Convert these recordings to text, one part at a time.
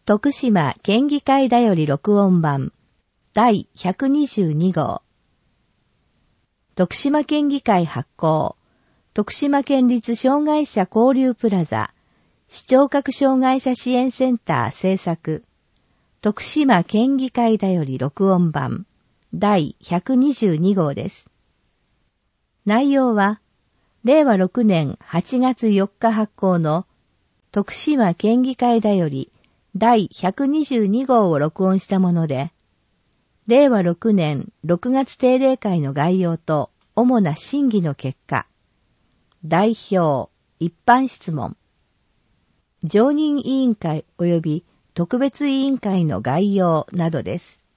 徳島県議会だより録音版第122号徳島県議会発行徳島県立障害者交流プラザ視聴覚障害者支援センター制作徳島県議会だより録音版第122号です。内容は令和6年8月4日発行の徳島県議会だより第122号を録音したもので、令和6年6月定例会の概要と主な審議の結果、代表、一般質問、常任委員会及び特別委員会の概要などです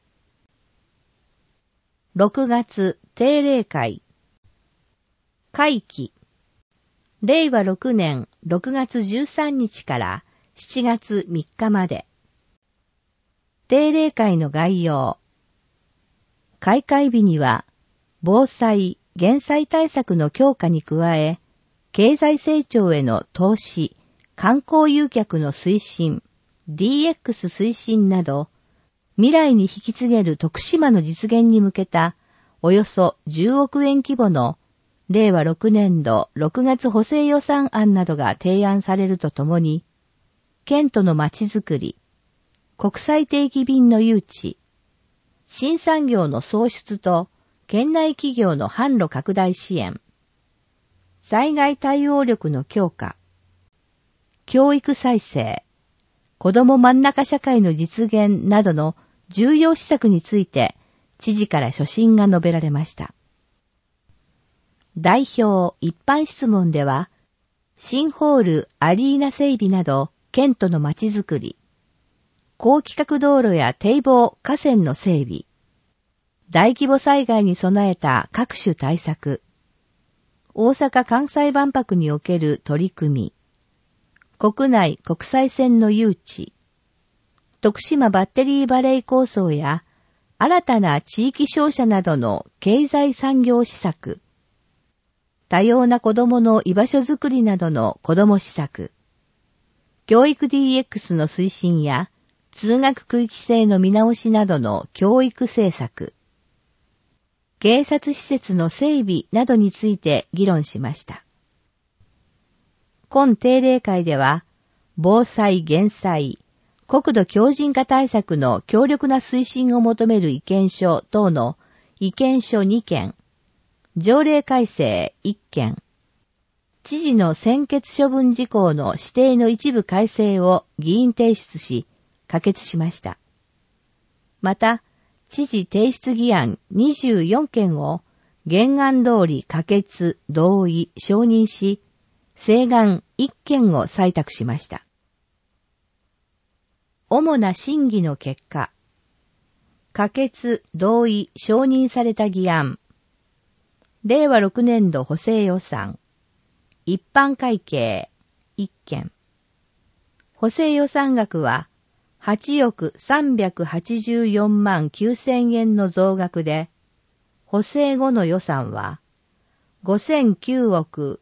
。6月定例会、会期、令和6年6月13日から7月3日まで。定例会の概要。開会日には、防災・減災対策の強化に加え、経済成長への投資、観光誘客の推進、DX 推進など、未来に引き継げる徳島の実現に向けた、およそ10億円規模の令和6年度6月補正予算案などが提案されるとともに、県都のまちづくり、国際定期便の誘致、新産業の創出と県内企業の販路拡大支援、災害対応力の強化、教育再生、子ども真ん中社会の実現などの重要施策について知事から所信が述べられました。代表一般質問では、新ホールアリーナ整備など県都のまちづくり、高規格道路や堤防河川の整備、大規模災害に備えた各種対策、大阪・関西万博における取り組み、国内国際線の誘致、徳島バッテリーバレー構想や新たな地域商社などの経済産業施策、多様な子どもの居場所づくりなどの子ども施策、教育 DX の推進や通学区域制の見直しなどの教育政策、警察施設の整備などについて議論しました。今定例会では、防災・減災、国土強靭化対策の強力な推進を求める意見書等の意見書2件、条例改正1件、知事の専決処分事項の指定の一部改正を議員提出し、可決しました。また、知事提出議案24件を原案通り可決、同意、承認し、請願1件を採択しました。主な審議の結果、可決、同意、承認された議案、令和6年度補正予算、一般会計1件。補正予算額は8億384万9000円の増額で、補正後の予算は5009億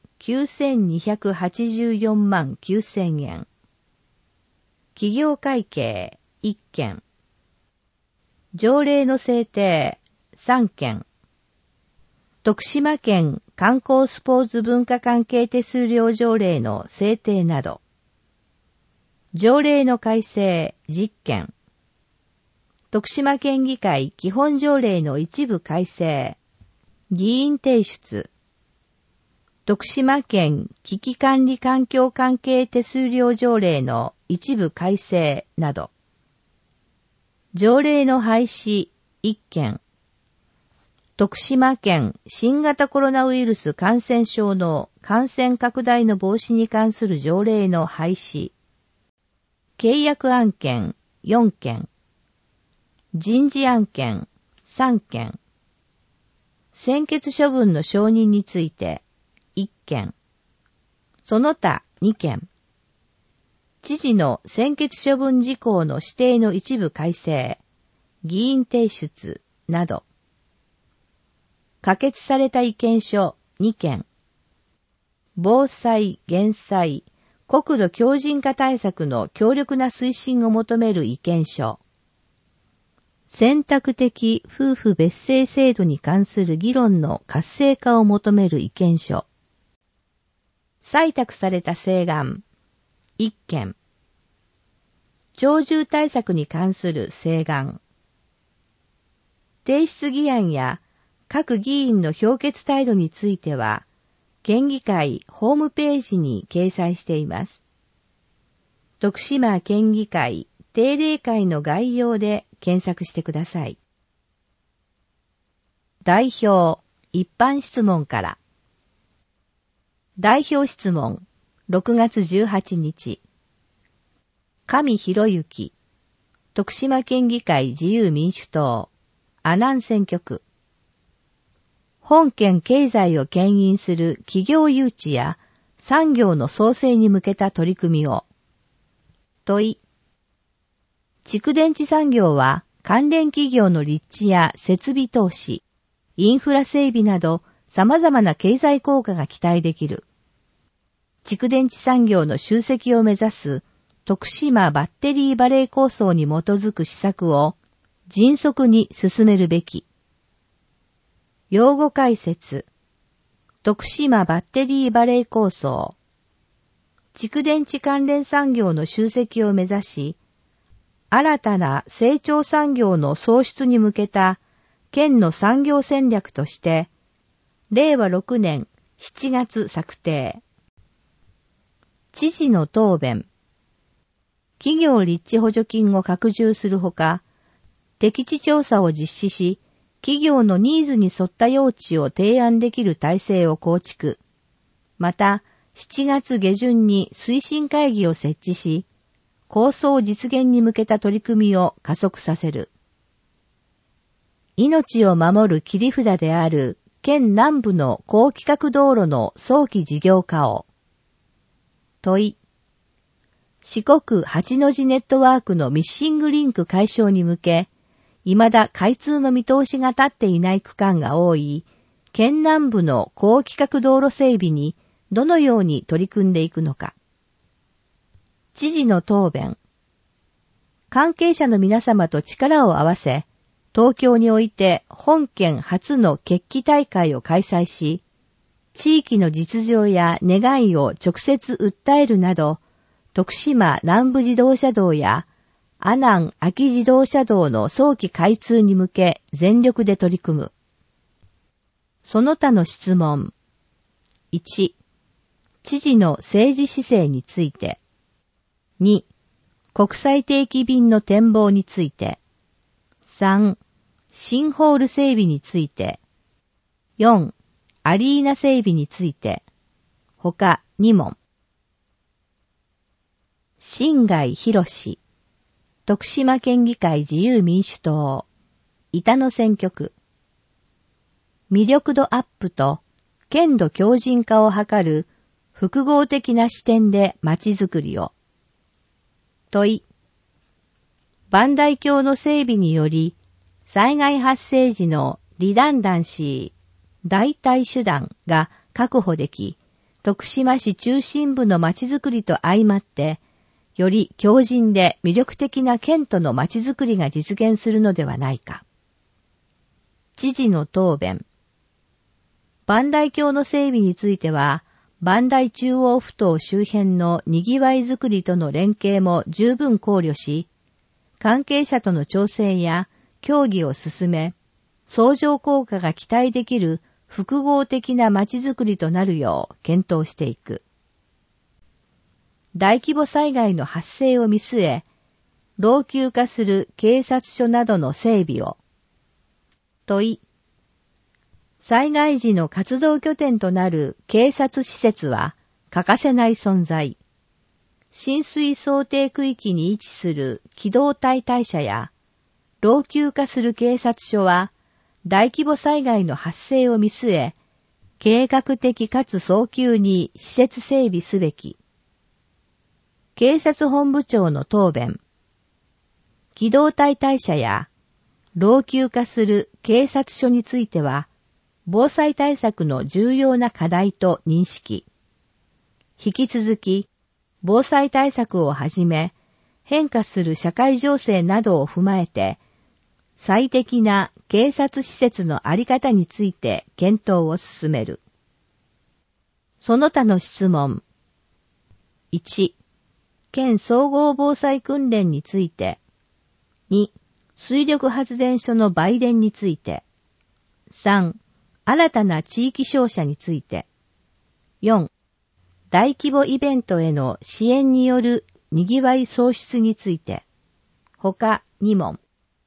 9284万9000円。企業会計1件。条例の制定3件。徳島県観光スポーツ文化関係手数料条例の制定など、条例の改正10件、徳島県議会基本条例の一部改正、議員提出、徳島県危機管理環境関係手数料条例の一部改正など、条例の廃止1件、徳島県新型コロナウイルス感染症の感染拡大の防止に関する条例の廃止、契約案件4件、人事案件3件、専決処分の承認について1件、その他2件、知事の専決処分事項の指定の一部改正、議員提出など、可決された意見書2件、防災・減災、 国土強靭化対策の強力な推進を求める意見書。選択的夫婦別姓制度に関する議論の活性化を求める意見書。採択された請願、1件。鳥獣対策に関する請願。提出議案や各議員の評決態度については、県議会ホームページに掲載しています。徳島県議会定例会の概要で検索してください。代表一般質問から。代表質問6月18日。上博之、徳島県議会自由民主党、阿南選挙区。本県経済を牽引する企業誘致や産業の創生に向けた取り組みを。問い。蓄電池産業は関連企業の立地や設備投資、インフラ整備など様々な経済効果が期待できる。蓄電池産業の集積を目指す徳島バッテリーバレー構想に基づく施策を迅速に進めるべき。用語解説。徳島バッテリーバレー構想。蓄電池関連産業の集積を目指し、新たな成長産業の創出に向けた県の産業戦略として、令和6年7月策定。知事の答弁。企業立地補助金を拡充するほか、適地調査を実施し、企業のニーズに沿った用地を提案できる体制を構築。また、7月下旬に推進会議を設置し、構想実現に向けた取り組みを加速させる。命を守る切り札である県南部の高規格道路の早期事業化を。問い。四国八の字ネットワークのミッシングリンク解消に向け、未だ開通の見通しが立っていない区間が多い、県南部の高規格道路整備にどのように取り組んでいくのか。知事の答弁。関係者の皆様と力を合わせ、東京において本県初の決起大会を開催し、地域の実情や願いを直接訴えるなど、徳島南部自動車道や阿南秋自動車道の早期開通に向け全力で取り組む。その他の質問。1、知事の政治姿勢について。2、国際定期便の展望について。3、新ホール整備について。4、アリーナ整備について。他2問。新貝博士、徳島県議会自由民主党、板野選挙区。魅力度アップと県土強靭化を図る複合的な視点で街づくりを。問い。磐梯橋の整備により、災害発生時のリダンダンシー、代替手段が確保でき、徳島市中心部の街づくりと相まって、より強靭で魅力的な県都の街づくりが実現するのではないか。知事の答弁。磐梯橋の整備については、磐梯中央埠頭周辺の賑わいづくりとの連携も十分考慮し、関係者との調整や協議を進め、相乗効果が期待できる複合的な街づくりとなるよう検討していく。大規模災害の発生を見据え、老朽化する警察署などの整備を。問い。災害時の活動拠点となる警察施設は欠かせない存在。浸水想定区域に位置する機動隊隊舎や、老朽化する警察署は、大規模災害の発生を見据え、計画的かつ早急に施設整備すべき。警察本部長の答弁。機動隊隊舎や老朽化する警察署については、防災対策の重要な課題と認識。引き続き、 防災対策をはじめ、変化する社会情勢などを踏まえて、最適な警察施設のあり方について検討を進める。その他の質問。1、県総合防災訓練について。2、水力発電所の売電について。3、新たな地域商社について。4、大規模イベントへの支援によるにぎわい創出について。他2問。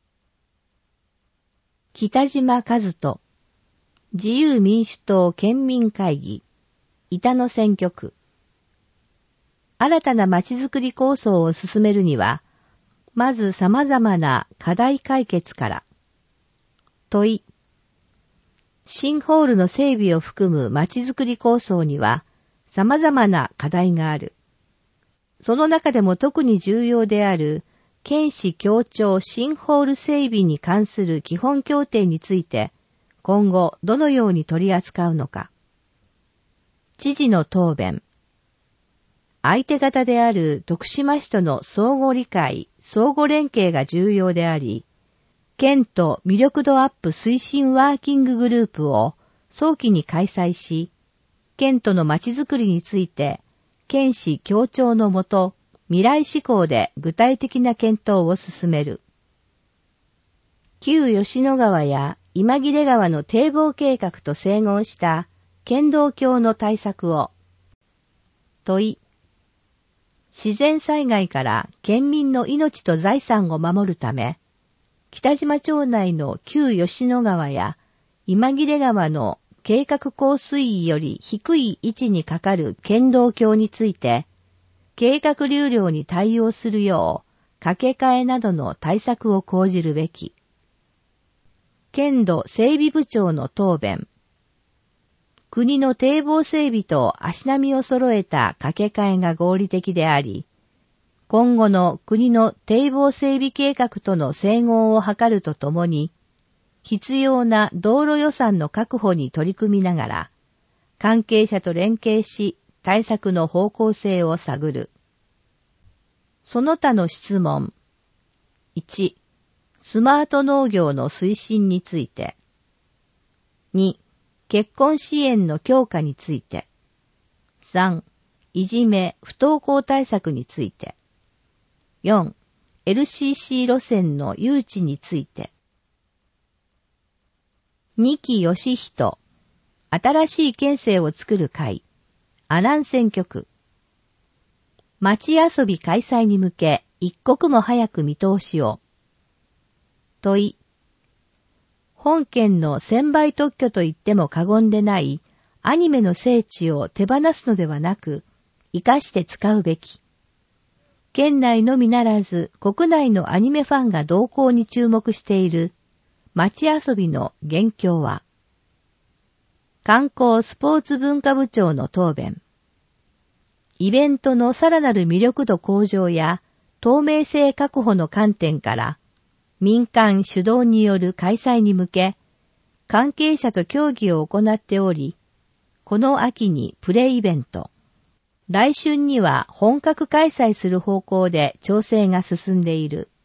北島和人、自由民主党県民会議、板野選挙区。新たなまちづくり構想を進めるには、まず様々な課題解決から。問い。新ホールの整備を含むまちづくり構想には、様々な課題がある。その中でも特に重要である、県市協調新ホール整備に関する基本協定について、今後どのように取り扱うのか。知事の答弁。相手方である徳島市との相互理解、相互連携が重要であり、県と魅力度アップ推進ワーキンググループを早期に開催し、県とのまちづくりについて、県市協調のもと、未来志向で具体的な検討を進める。旧吉野川や今切川の堤防計画と整合した県道橋の対策を。問い。自然災害から県民の命と財産を守るため、北島町内の旧吉野川や今切川の計画高水位より低い位置にかかる県道橋について、計画流量に対応するよう架け替えなどの対策を講じるべき。県土整備部長の答弁。国の堤防整備と足並みを揃えた架け替えが合理的であり、今後の国の堤防整備計画との整合を図るとともに、必要な道路予算の確保に取り組みながら、関係者と連携し、対策の方向性を探る。その他の質問。1、スマート農業の推進について。2、結婚支援の強化について。3、いじめ、不登校対策について。4、LCC 路線の誘致について。二木義人、新しい県政を作る会、阿南選挙区。町遊び開催に向け、一刻も早く見通しを。問い。本県の専売特許と言っても過言でないアニメの聖地を手放すのではなく、生かして使うべき。県内のみならず国内のアニメファンが動向に注目している町遊びの現況は。観光スポーツ文化部長の答弁。イベントのさらなる魅力度向上や透明性確保の観点から民間主導による開催に向け関係者と協議を行っており、この秋にプレイベント、来春には本格開催する方向で調整が進んでいる。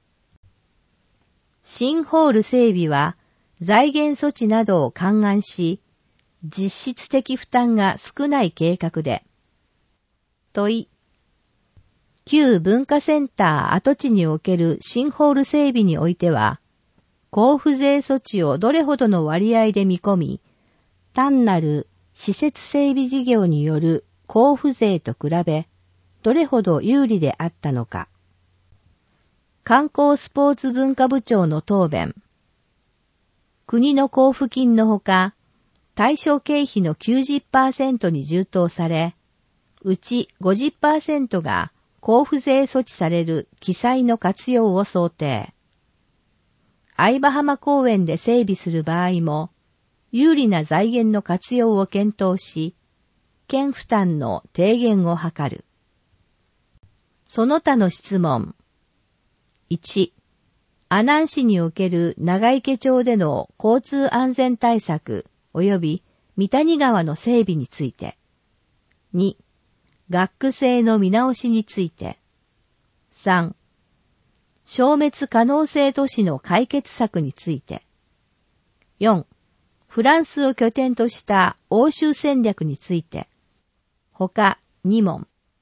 新ホール整備は財源措置などを勘案し、実質的負担が少ない計画で。問い。旧文化センター跡地における新ホール整備においては、交付税措置をどれほどの割合で見込み、単なる施設整備事業による交付税と比べ、どれほど有利であったのか。観光スポーツ文化部長の答弁。国の交付金のほか、対象経費の 90% に充当され、うち 50% が交付税措置される記載の活用を想定。相葉浜公園で整備する場合も、有利な財源の活用を検討し、県負担の低減を図る。その他の質問。1、阿南市における長池町での交通安全対策及び三谷川の整備について。2、 学区制の見直しについて。3、消滅可能性都市の解決策について。4、フランスを拠点とした欧州戦略について。他2問。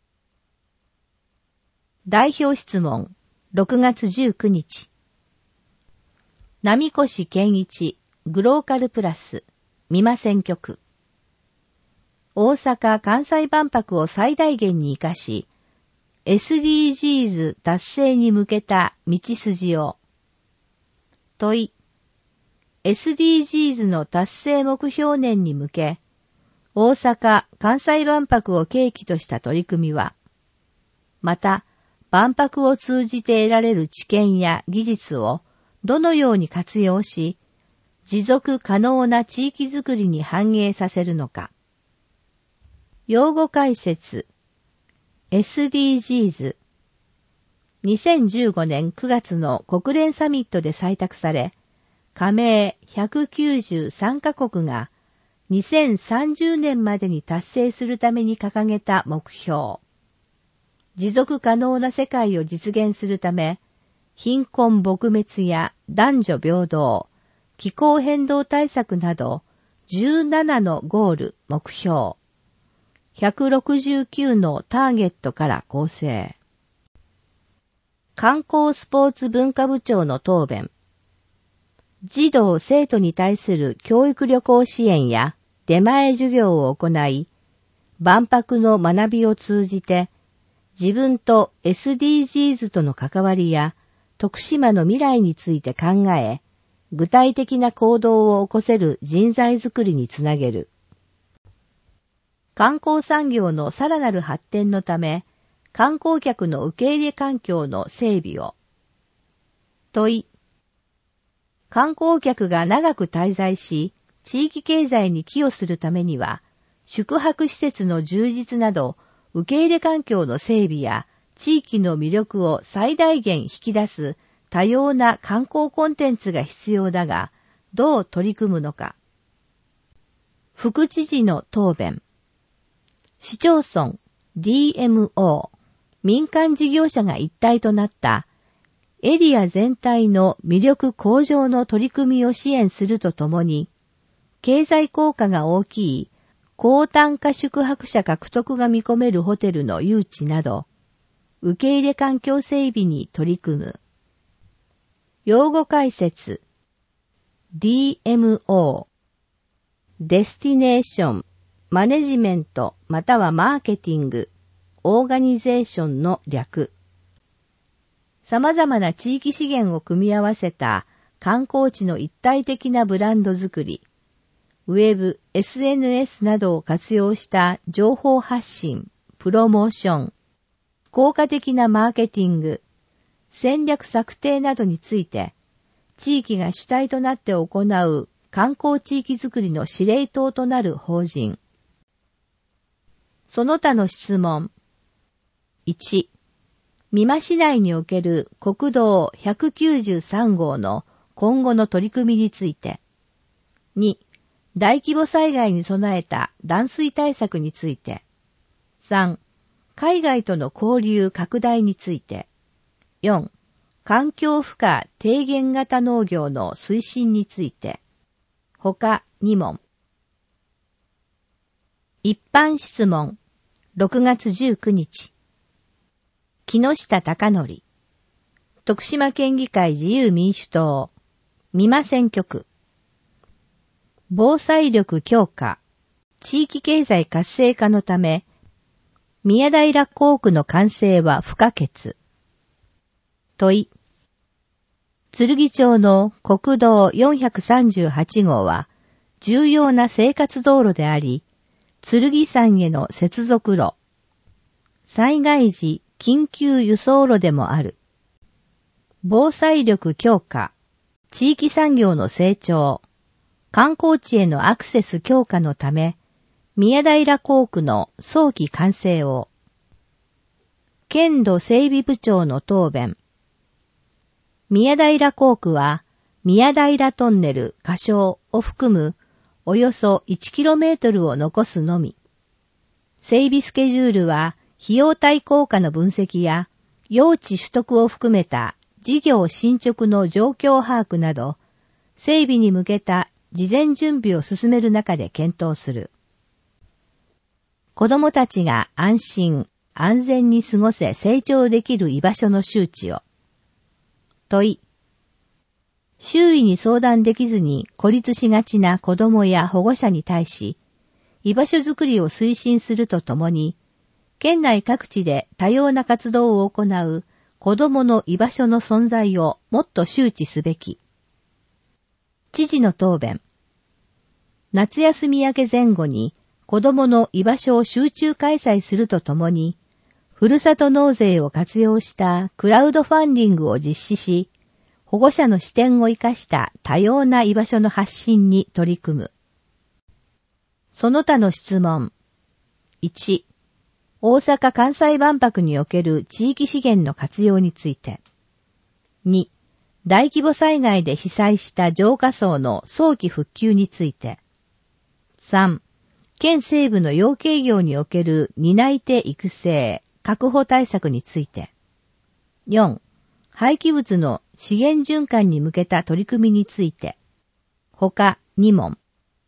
代表質問、6月19日。波越健一、グローカルプラス、美馬選挙区。大阪・関西万博を最大限に活かし、SDGs 達成に向けた道筋を。問い。SDGs の達成目標年に向け、大阪・関西万博を契機とした取り組みは、また、万博を通じて得られる知見や技術をどのように活用し、持続可能な地域づくりに反映させるのか。用語解説。SDGs。2015年9月の国連サミットで採択され、加盟193カ国が2030年までに達成するために掲げた目標。持続可能な世界を実現するため、貧困撲滅や男女平等、気候変動対策など17のゴール、目標。169のターゲットから構成。観光スポーツ文化部長の答弁。児童生徒に対する教育旅行支援や出前授業を行い、万博の学びを通じて、自分と SDGs との関わりや徳島の未来について考え、具体的な行動を起こせる人材づくりにつなげる。観光産業のさらなる発展のため、観光客の受け入れ環境の整備を。問い。観光客が長く滞在し、地域経済に寄与するためには、宿泊施設の充実など、受け入れ環境の整備や、地域の魅力を最大限引き出す多様な観光コンテンツが必要だが、どう取り組むのか。副知事の答弁。市町村、DMO、民間事業者が一体となったエリア全体の魅力向上の取り組みを支援するとともに、経済効果が大きい高単価宿泊者獲得が見込めるホテルの誘致など、受け入れ環境整備に取り組む。用語解説。DMO、デスティネーション、マネジメントまたはマーケティング、オーガニゼーションの略。様々な地域資源を組み合わせた観光地の一体的なブランド作り、ウェブ、SNS などを活用した情報発信、プロモーション、効果的なマーケティング、戦略策定などについて、地域が主体となって行う観光地域づくりの司令塔となる法人。その他の質問。1、美馬市内における国道193号の今後の取り組みについて。2、大規模災害に備えた断水対策について。3、海外との交流拡大について。4、環境負荷低減型農業の推進について。他2問。一般質問。6月19日。木下貴則。徳島県議会自由民主党。美馬選挙区。防災力強化。地域経済活性化のため、宮平工区の完成は不可欠。問い。剣町の国道438号は重要な生活道路であり、剣山への接続路、災害時緊急輸送路でもある。防災力強化、地域産業の成長、観光地へのアクセス強化のため、宮平工区の早期完成を。県土整備部長の答弁。宮平工区は、宮平トンネル仮称を含むおよそ 1km を残すのみ。整備スケジュールは費用対効果の分析や、用地取得を含めた事業進捗の状況把握など、整備に向けた事前準備を進める中で検討する。子どもたちが安心、安全に過ごせ成長できる居場所の周知を。問い。周囲に相談できずに孤立しがちな子どもや保護者に対し、居場所づくりを推進するとともに、県内各地で多様な活動を行う子どもの居場所の存在をもっと周知すべき。知事の答弁。夏休み明け前後に子どもの居場所を集中開催するとともに、ふるさと納税を活用したクラウドファンディングを実施し、保護者の視点を生かした多様な居場所の発信に取り組む。その他の質問。1、大阪・関西万博における地域資源の活用について。2、大規模災害で被災した浄化層の早期復旧について。3、県西部の養鶏業における担い手育成、確保対策について。4、廃棄物の資源循環に向けた取り組みについて。他2問。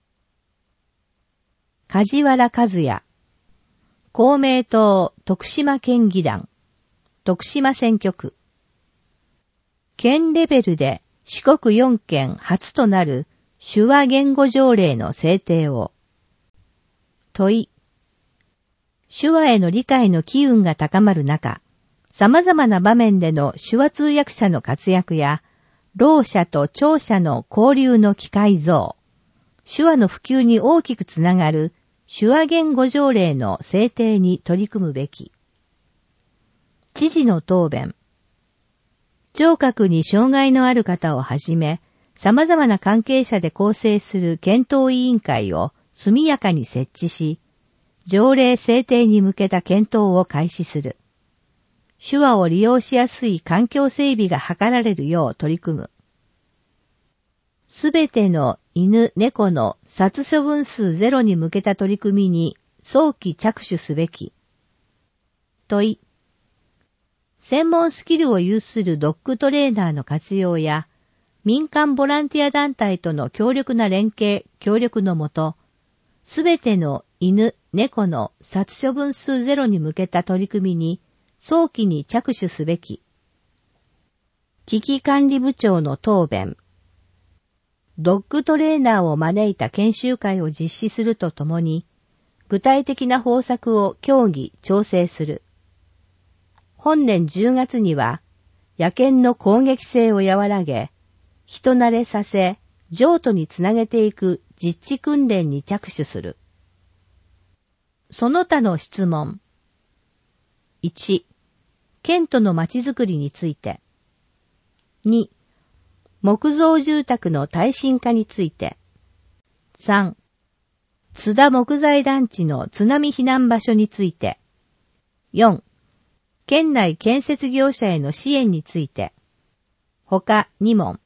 梶原和也。公明党徳島県議団。徳島選挙区。県レベルで四国4県初となる手話言語条例の制定を。問い。手話への理解の機運が高まる中、様々な場面での手話通訳者の活躍や、ろう者と聴者の交流の機会増、手話の普及に大きくつながる手話言語条例の制定に取り組むべき。知事の答弁。聴覚に障害のある方をはじめ、様々な関係者で構成する検討委員会を速やかに設置し、条例制定に向けた検討を開始する。手話を利用しやすい環境整備が図られるよう取り組む。すべての犬・猫の殺処分数ゼロに向けた取り組みに早期着手すべき。問い。専門スキルを有するドッグトレーナーの活用や、民間ボランティア団体との強力な連携・協力のもと、すべての犬・猫の殺処分数ゼロに向けた取り組みに早期に着手すべき。危機管理部長の答弁。ドッグトレーナーを招いた研修会を実施するとともに、具体的な方策を協議・調整する。本年10月には、野犬の攻撃性を和らげ、人慣れさせ、譲渡につなげていく実地訓練に着手する。その他の質問。1、県とのまちづくりについて。2、木造住宅の耐震化について。3、津田木材団地の津波避難場所について。4、県内建設業者への支援について。他2問。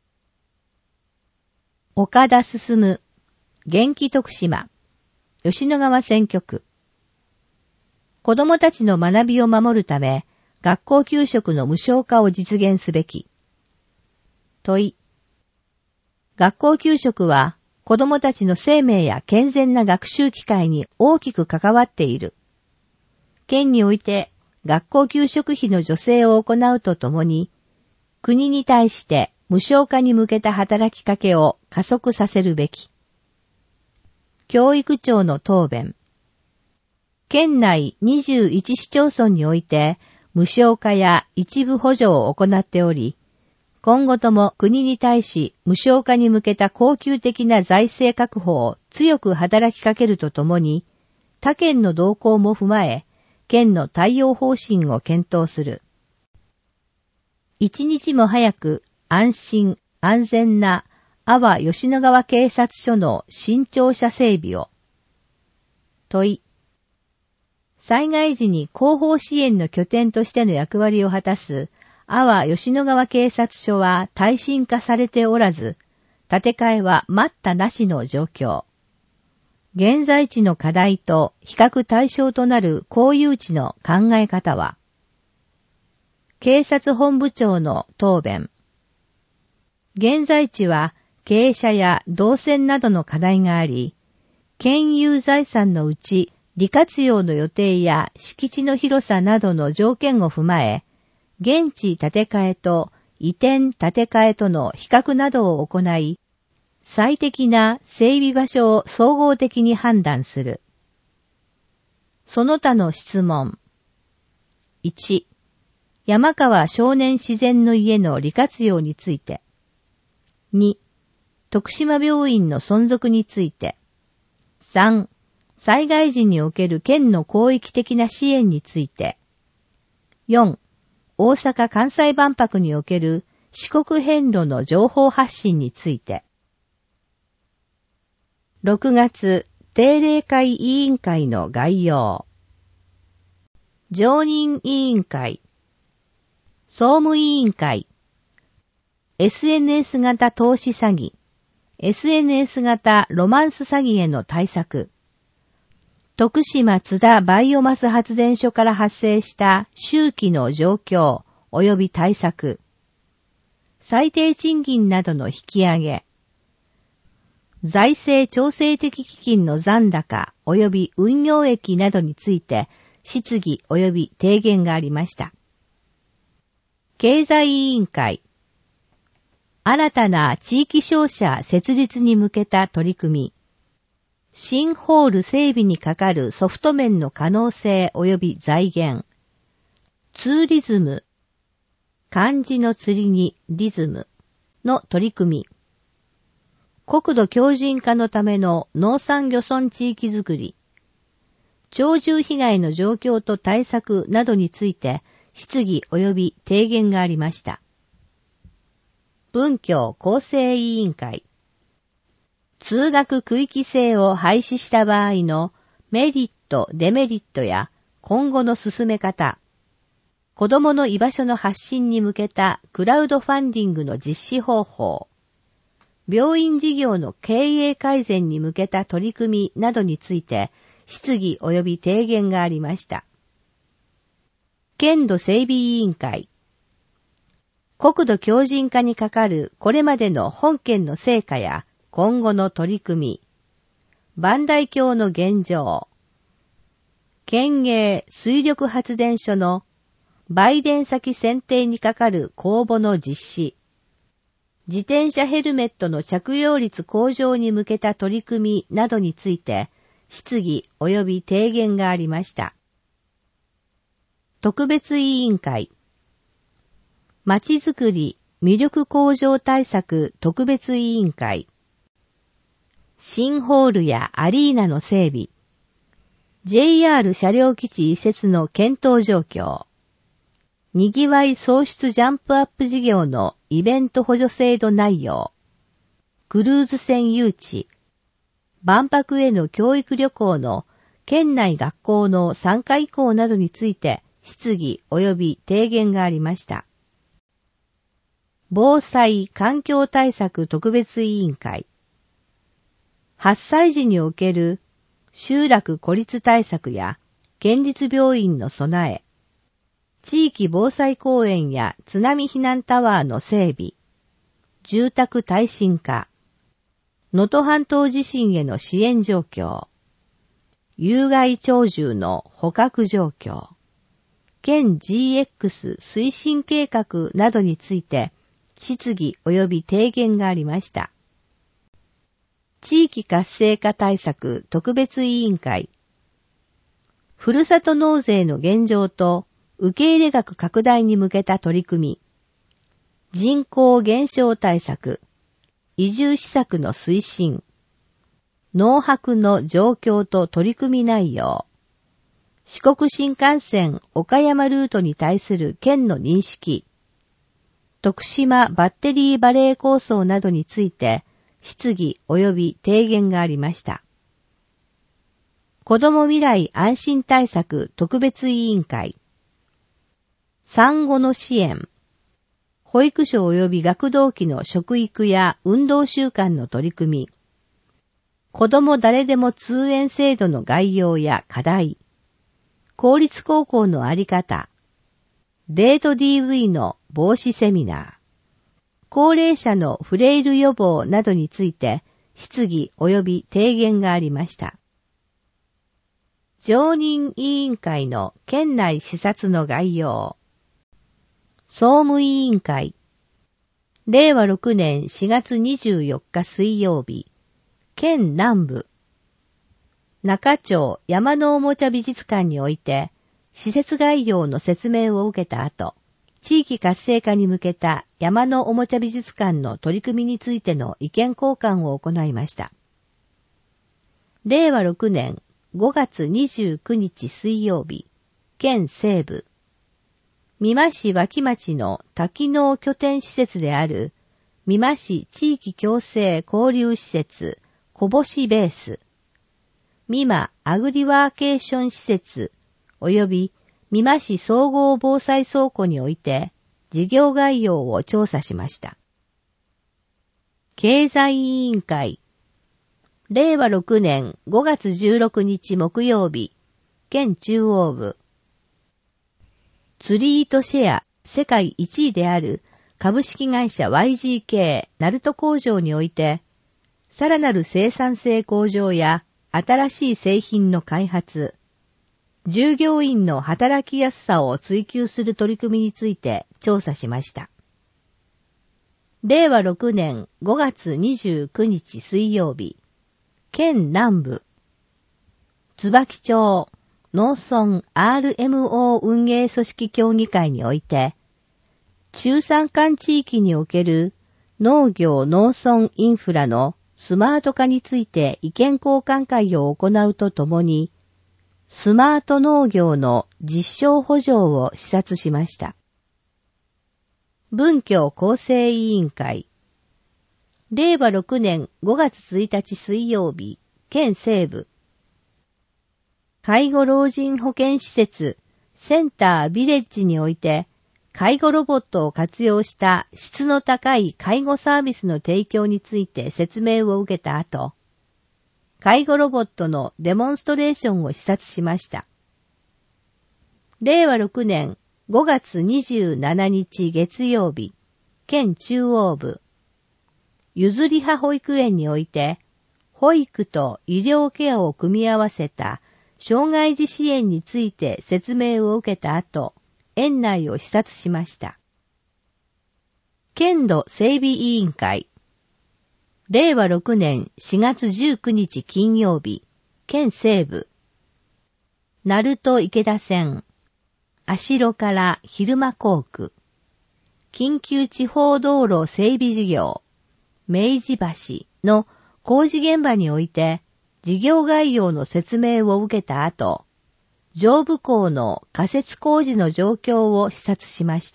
岡田進、元気徳島、吉野川選挙区。子どもたちの学びを守るため、学校給食の無償化を実現すべき。問い。学校給食は、子どもたちの生命や健全な学習機会に大きく関わっている。県において、学校給食費の助成を行うとともに、国に対して無償化に向けた働きかけを加速させるべき。教育庁の答弁。県内21市町村において無償化や一部補助を行っており、今後とも国に対し無償化に向けた恒久的な財政確保を強く働きかけるとともに、他県の動向も踏まえ、県の対応方針を検討する。一日も早く安心・安全な阿波吉野川警察署の新庁舎整備を。問い。災害時に後方支援の拠点としての役割を果たす阿波吉野川警察署は耐震化されておらず、建て替えは待ったなしの状況。 現在地の課題と比較対象となる公有地の考え方は、警察本部長の答弁。現在地は傾斜や動線などの課題があり、県有財産のうち利活用の予定や敷地の広さなどの条件を踏まえ、現地建て替えと移転建て替えとの比較などを行い、最適な整備場所を総合的に判断する。その他の質問。1、山川少年自然の家の利活用について。2、徳島病院の存続について。3、災害時における県の広域的な支援について。4、大阪・関西万博における四国遍路の情報発信について。6月定例会委員会の概要。常任委員会、総務委員会、SNS 型投資詐欺、SNS 型ロマンス詐欺への対策。徳島津田バイオマス発電所から発生した周期の状況及び対策。最低賃金などの引き上げ。財政調整的基金の残高及び運用益などについて質疑及び提言がありました。経済委員会。新たな地域商社設立に向けた取り組み。新ホール整備にかかるソフト面の可能性及び財源。ツーリズム。漢字の釣りにリズムの取り組み。国土強靭化のための農産漁村地域づくり。鳥獣被害の状況と対策などについて質疑及び提言がありました。文教厚生委員会。通学区域制を廃止した場合のメリット・デメリットや今後の進め方、子どもの居場所の発信に向けたクラウドファンディングの実施方法、病院事業の経営改善に向けた取り組みなどについて質疑及び提言がありました。県土整備委員会。国土強靭化にかかるこれまでの本県の成果や今後の取り組み、磐梯橋の現状、県営水力発電所の売電先選定にかかる公募の実施、自転車ヘルメットの着用率向上に向けた取り組みなどについて質疑及び提言がありました。特別委員会。まちづくり魅力向上対策特別委員会。新ホールやアリーナの整備。JR 車両基地移設の検討状況。にぎわい創出ジャンプアップ事業のイベント補助制度内容。クルーズ船誘致。万博への教育旅行の県内学校の参加意向などについて質疑及び提言がありました。防災環境対策特別委員会。発災時における集落孤立対策や県立病院の備え、地域防災公園や津波避難タワーの整備、住宅耐震化、能登半島地震への支援状況、有害鳥獣の捕獲状況、県 GX 推進計画などについて質疑及び提言がありました。地域活性化対策特別委員会。ふるさと納税の現状と受け入れ額拡大に向けた取り組み。人口減少対策。移住施策の推進。農泊の状況と取り組み内容。四国新幹線岡山ルートに対する県の認識。徳島バッテリーバレー構想などについて質疑及び提言がありました。子ども未来安心対策特別委員会。産後の支援。保育所及び学童期の食育や運動習慣の取り組み。 子供誰でも通園制度の概要や課題、公立高校のあり方、デート DV の防止セミナー、高齢者のフレイル予防などについて質疑及び提言がありました。常任委員会の県内視察の概要、総務委員会、令和6年4月24日水曜日、県南部、中町山のおもちゃ美術館において、施設概要の説明を受けた後、地域活性化に向けた山のおもちゃ美術館の取り組みについての意見交換を行いました。令和6年5月29日水曜日、県西部、美馬市脇町の多機能拠点施設である美馬市地域共生交流施設小星ベース、美馬アグリワーケーション施設及び美馬市総合防災倉庫において事業概要を調査しました。経済委員会、令和6年5月16日木曜日、県中央部、釣り糸シェア世界1位である株式会社 YGK 鳴門工場において、さらなる生産性向上や新しい製品の開発、従業員の働きやすさを追求する取り組みについて調査しました。令和6年5月29日水曜日、県南部、椿町農村 RMO 運営組織協議会において、中山間地域における農業農村インフラのスマート化について意見交換会を行うとともに、スマート農業の実証補助を視察しました。文教厚生委員会、令和6年5月1日水曜日、県西部、介護老人保健施設センタービレッジにおいて、介護ロボットを活用した質の高い介護サービスの提供について説明を受けた後、介護ロボットのデモンストレーションを視察しました。令和6年5月27日月曜日、県中央部、ゆずりは保育園において、保育と医療ケアを組み合わせた障害児支援について説明を受けた後、園内を視察しました。県土整備委員会、令和6年4月19日金曜日、県西部、鳴門池田線、足代から昼間工区、緊急地方道路整備事業、明治橋の工事現場において、事業概要の説明を受けた後、上部港の仮設工事の状況を視察しました。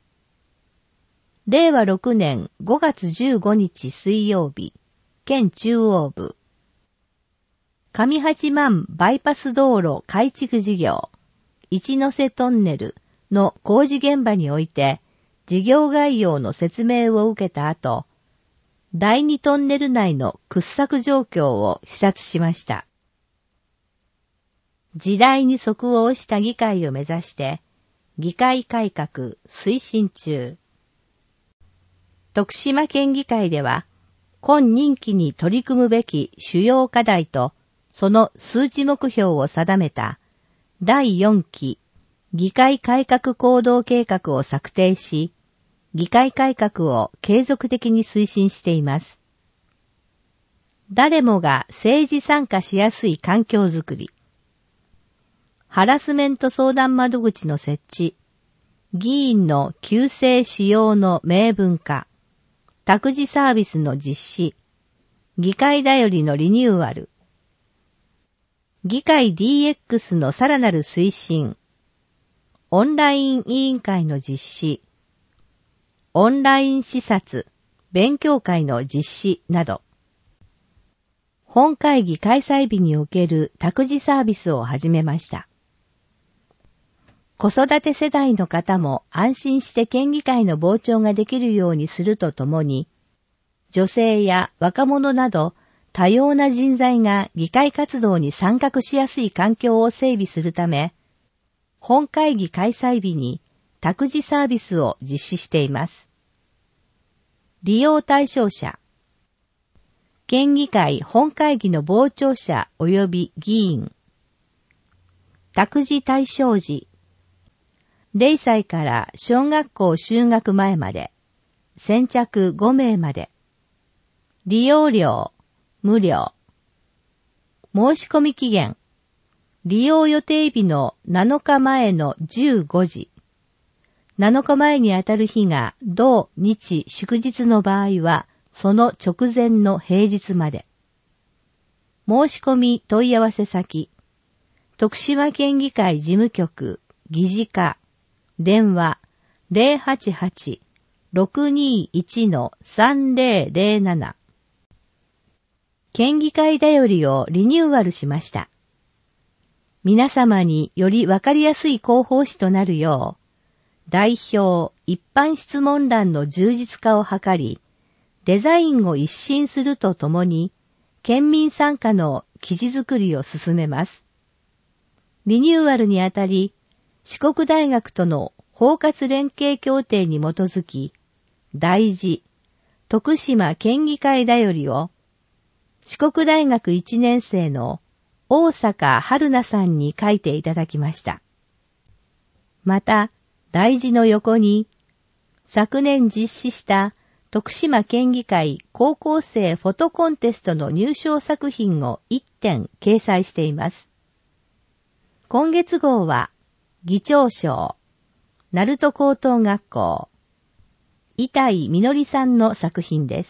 令和6年5月15日水曜日、県中央部、上八幡バイパス道路改築事業、一ノ瀬トンネルの工事現場において、事業概要の説明を受けた後、第二トンネル内の掘削状況を視察しました。時代に即応した議会を目指して、議会改革推進中。徳島県議会では、今任期に取り組むべき主要課題と、その数値目標を定めた第4期議会改革行動計画を策定し、議会改革を継続的に推進しています。誰もが政治参加しやすい環境づくり、ハラスメント相談窓口の設置、議員の旧姓使用の明文化、託児サービスの実施、議会だよりのリニューアル、議会 DX のさらなる推進、オンライン委員会の実施、オンライン視察、勉強会の実施など、本会議開催日における託児サービスを始めました。子育て世代の方も安心して県議会の傍聴ができるようにするとともに、女性や若者など多様な人材が議会活動に参画しやすい環境を整備するため、本会議開催日に託児サービスを実施しています。利用対象者、県議会本会議の傍聴者及び議員、託児対象時、0歳から小学校就学前まで、先着5名まで、利用料、無料、申し込み期限、利用予定日の7日前の15時、7日前にあたる日が同日祝日の場合は、その直前の平日まで。申し込み問い合わせ先、徳島県議会事務局、議事課、電話 088-621-3007。県議会だよりをリニューアルしました。皆様によりわかりやすい広報誌となるよう、代表一般質問欄の充実化を図り、デザインを一新するとともに、県民参加の記事作りを進めます。リニューアルにあたり、四国大学との包括連携協定に基づき、大事、徳島県議会だよりを、四国大学1年生の大阪春菜さんに書いていただきました。また、大事の横に、昨年実施した徳島県議会高校生フォトコンテストの入賞作品を1点掲載しています。今月号は、議長賞、鳴門高等学校、板井みのりさんの作品です。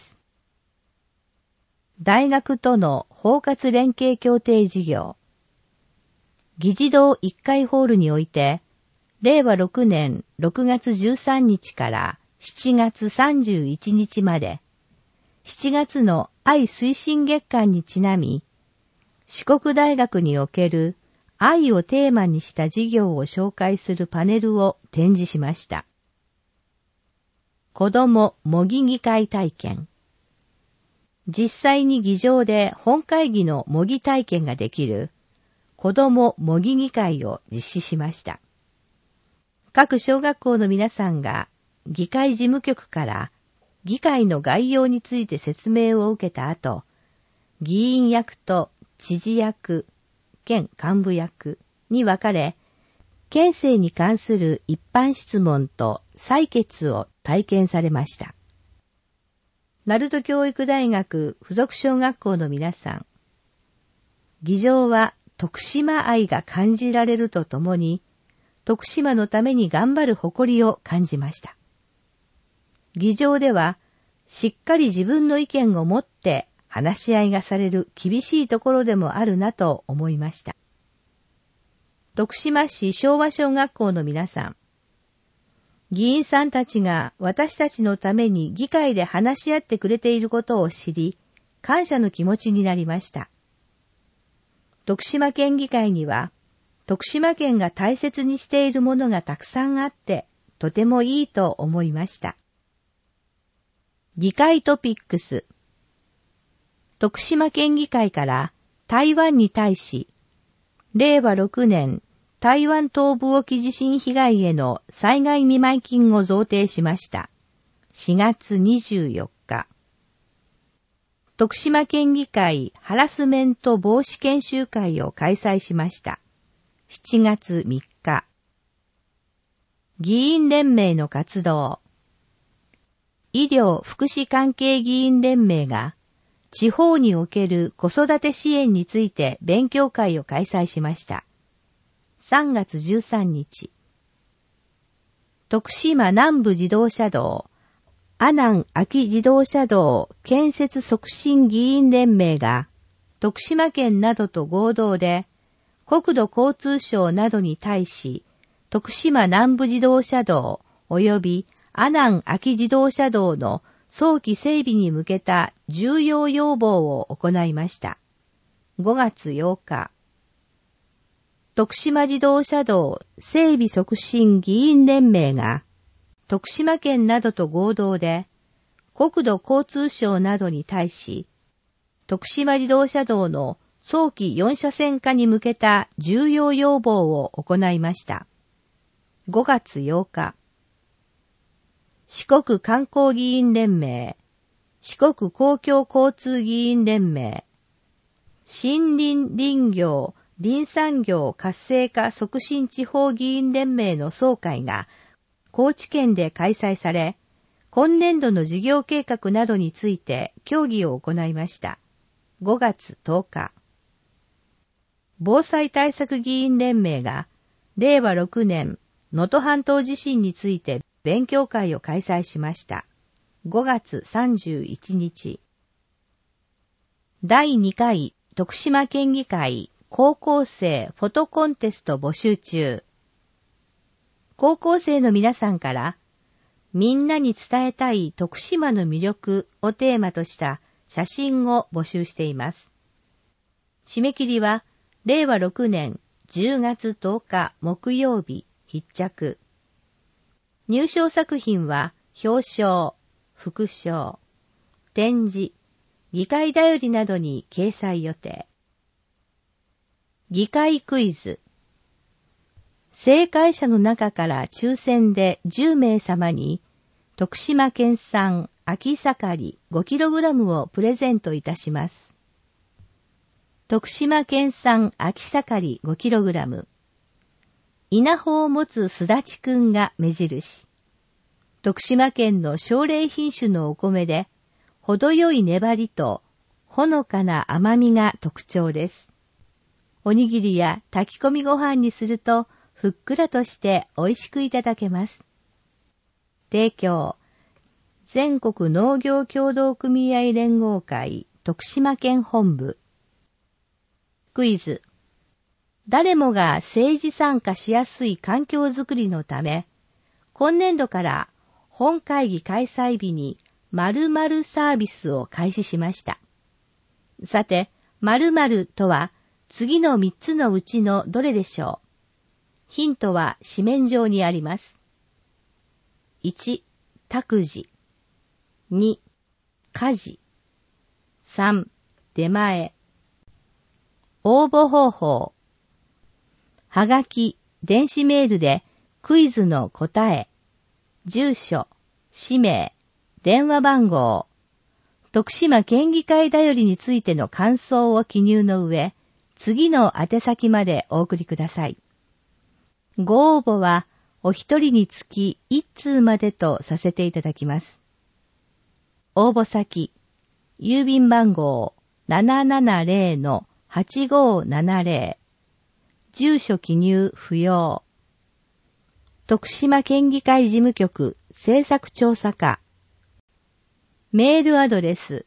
大学との包括連携協定事業。議事堂1階ホールにおいて、令和6年6月13日から7月31日まで、7月の愛推進月間にちなみ、四国大学における愛をテーマにした事業を紹介するパネルを展示しました。子ども模擬議会体験。実際に議場で本会議の模擬体験ができる子ども模擬議会を実施しました。各小学校の皆さんが議会事務局から議会の概要について説明を受けた後、議員役と知事役、県幹部役に分かれ、県政に関する一般質問と採決を体験されました。鳴門教育大学附属小学校の皆さん、議場は徳島愛が感じられるとともに、徳島のために頑張る誇りを感じました。議場では、しっかり自分の意見を持って話し合いがされる厳しいところでもあるなと思いました。徳島市昭和小学校の皆さん、議員さんたちが私たちのために議会で話し合ってくれていることを知り、感謝の気持ちになりました。徳島県議会には、徳島県が大切にしているものがたくさんあって、とてもいいと思いました。議会トピックス。徳島県議会から台湾に対し、令和6年台湾東部沖地震被害への災害見舞金を贈呈しました。4月24日。徳島県議会ハラスメント防止研修会を開催しました。7月3日。議員連盟の活動。医療福祉関係議員連盟が地方における子育て支援について勉強会を開催しました。3月13日。徳島南部自動車道、阿南秋自動車道建設促進議員連盟が徳島県などと合同で国土交通省などに対し、徳島南部自動車道及び阿南秋自動車道の早期整備に向けた重要要望を行いました。5月8日。徳島自動車道整備促進議員連盟が、徳島県などと合同で、国土交通省などに対し、 徳島自動車道の早期4車線化に向けた重要要望を行いました。5月8日、四国観光議員連盟、四国公共交通議員連盟、森林林業林産業活性化促進地方議員連盟の総会が高知県で開催され、今年度の事業計画などについて協議を行いました。5月10日、防災対策議員連盟が令和6年能登半島地震について勉強会を開催しました。5月31日。第2回徳島県議会高校生フォトコンテスト募集中。高校生の皆さんからみんなに伝えたい徳島の魅力をテーマとした写真を募集しています。締め切りは令和6年10月10日木曜日必着。入賞作品は表彰、副賞、展示、議会だよりなどに掲載予定。議会クイズ。正解者の中から抽選で10名様に徳島県産秋盛り 5kg をプレゼントいたします。徳島県産秋盛り 5kg。稲穂を持つすだちくんが目印。徳島県の奨励品種のお米で、程よい粘りとほのかな甘みが特徴です。おにぎりや炊き込みご飯にすると、ふっくらとして美味しくいただけます。提供、全国農業協同組合連合会徳島県本部。クイズ。誰もが政治参加しやすい環境づくりのため、今年度から本会議開催日に〇〇サービスを開始しました。さて、〇〇とは次の3つのうちのどれでしょう？ヒントは紙面上にあります。1、託児。2、家事。3、出前。応募方法。はがき、電子メールでクイズの答え、住所、氏名、電話番号、徳島県議会だよりについての感想を記入の上、次の宛先までお送りください。ご応募はお一人につき1通までとさせていただきます。応募先、郵便番号 770-8570、住所記入不要。徳島県議会事務局政策調査課。メールアドレス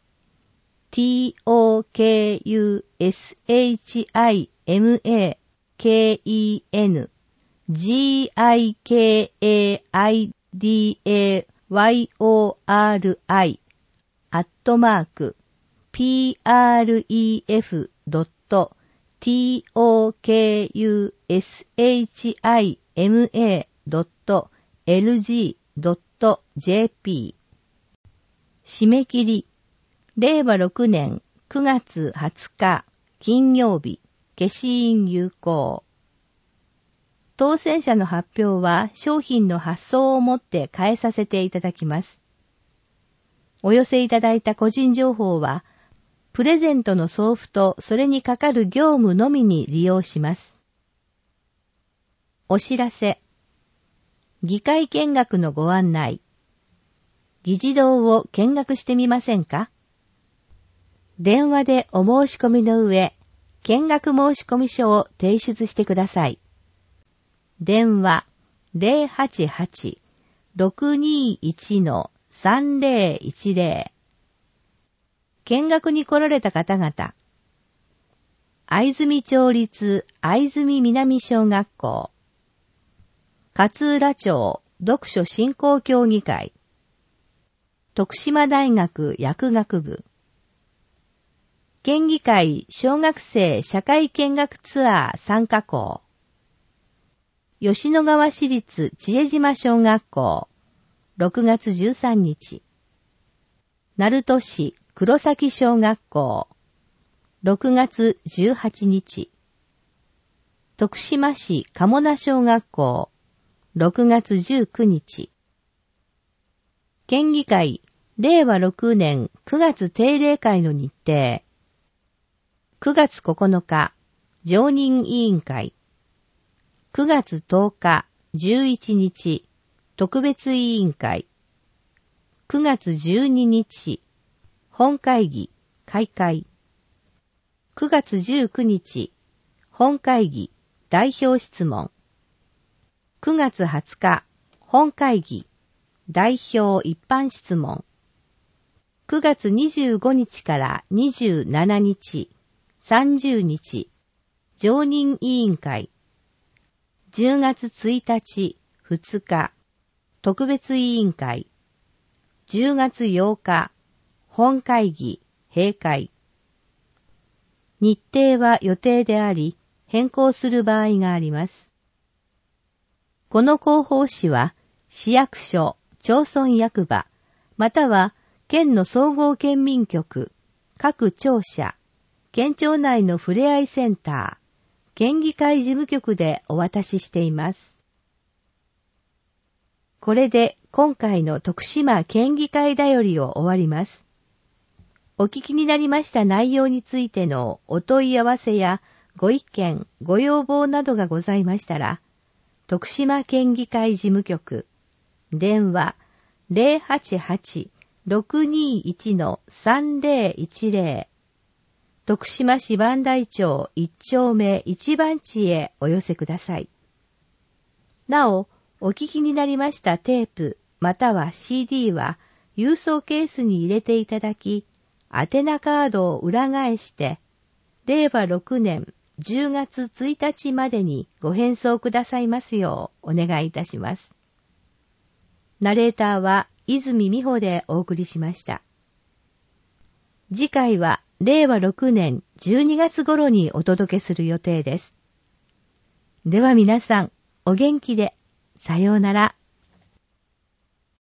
tokshima.lg.jp。 締め切り、令和6年9月20日金曜日、消印有効。当選者の発表は商品の発送をもって変えさせていただきます。お寄せいただいた個人情報は、プレゼントの送付とそれにかかる業務のみに利用します。お知らせ。議会見学のご案内。議事堂を見学してみませんか？電話でお申し込みの上、見学申込書を提出してください。電話 088-621-3010。見学に来られた方々。藍住町立藍住南小学校。勝浦町読書振興協議会。徳島大学薬学部。県議会小学生社会見学ツアー参加校。吉野川市立知恵島小学校。6月13日。鳴門市黒崎小学校、6月18日。徳島市鴨名小学校、6月19日。県議会、令和6年9月定例会の日程。9月9日、常任委員会。9月10日、11日、特別委員会。9月12日、本会議、開会。9月19日、本会議、代表質問。9月20日、本会議、代表一般質問。9月25日から27日、30日、常任委員会。10月1日、2日、特別委員会。10月8日、本会議、閉会。日程は予定であり、変更する場合があります。この広報誌は、市役所、町村役場、または県の総合県民局、各庁舎、県庁内のふれあいセンター、県議会事務局でお渡ししています。これで今回の徳島県議会だよりを終わります。お聞きになりました内容についてのお問い合わせやご意見、ご要望などがございましたら、徳島県議会事務局、電話 088-621-3010 徳島市磐梯町1丁目1番地へお寄せください。なお、お聞きになりましたテープまたは CD は郵送ケースに入れていただき、宛名カードを裏返して、令和6年10月1日までにご返送くださいますようお願いいたします。ナレーターは泉美穂でお送りしました。次回は令和6年12月頃にお届けする予定です。では皆さん、お元気で、さようなら。